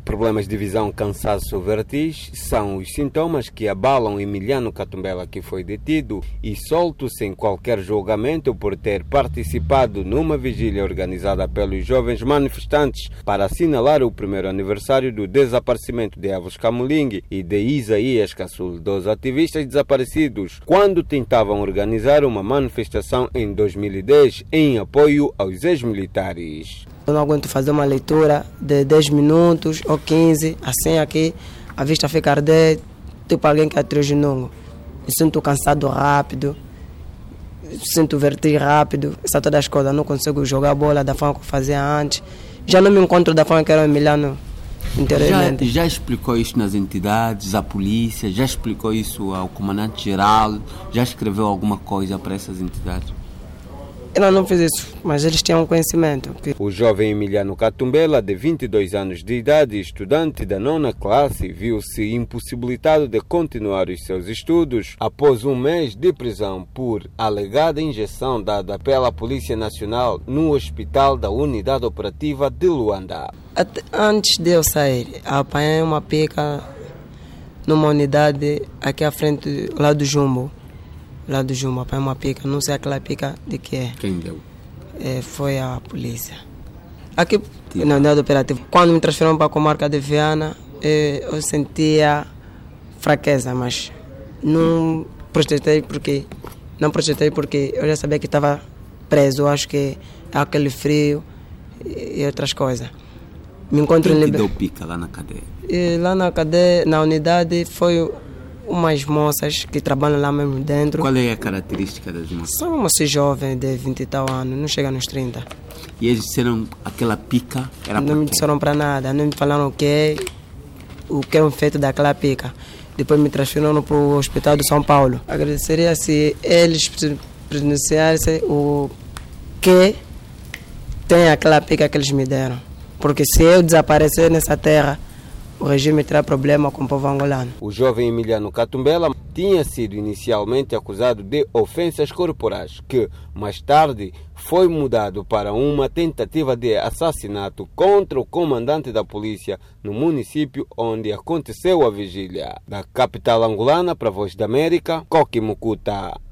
Problemas de visão, cansaço, vertigem são os sintomas que abalam Emiliano Katumbela, que foi detido e solto sem qualquer julgamento por ter participado numa vigília organizada pelos jovens manifestantes para assinalar o primeiro aniversário do desaparecimento de Avos Kamuling e de Isaías Casul, dois ativistas desaparecidos, quando tentavam organizar uma manifestação em 2010 em apoio aos ex-militares. Eu não aguento fazer uma leitura de 10 minutos ou 15, assim aqui a vista fica arder, tipo alguém que atrás Eu sinto cansado rápido, sinto vertigem rápido, essas todas as coisas. Não consigo jogar bola da forma que eu fazia antes. Já não me encontro da forma que era o Emiliano anteriormente. Já explicou isso nas entidades, à polícia, já explicou isso ao comandante-geral, já escreveu alguma coisa para essas entidades? Eu não fiz isso, mas eles tinham conhecimento. O jovem Emiliano Katumbela, de 22 anos de idade, estudante da 9ª classe, viu-se impossibilitado de continuar os seus estudos após um mês de prisão por alegada injeção dada pela Polícia Nacional no hospital da Unidade Operativa de Luanda. Antes de eu sair, apanhei uma pica numa unidade aqui à frente, lá do Jumbo. Lá do Jumbo, apanhei uma pica, não sei aquela pica de que é. Quem deu? Foi a polícia. Aqui na unidade operativa. Quando me transferiram para a comarca de Viana, eu sentia fraqueza, mas não protestei porque eu já sabia que estava preso. Eu acho que é aquele frio e outras coisas. Me encontro Quem deu pica lá na cadeia? Lá na cadeia, na unidade, foi umas moças que trabalham lá mesmo dentro. Qual é a característica das moças? São moças jovens de 20 e tal anos, não chegam nos 30. E eles disseram aquela pica era Não me disseram para nada, não me falaram o que é o feito daquela pica. Depois me transferiram para o Hospital de São Paulo. Agradeceria se eles pronunciassem o que tem aquela pica que eles me deram. Porque se eu desaparecer nessa terra, o regime terá problema com o povo angolano. O jovem Emiliano Katumbela tinha sido inicialmente acusado de ofensas corporais, que mais tarde foi mudado para uma tentativa de assassinato contra o comandante da polícia no município onde aconteceu a vigília. Da capital angolana para a Voz da América, Coqui Mukuta.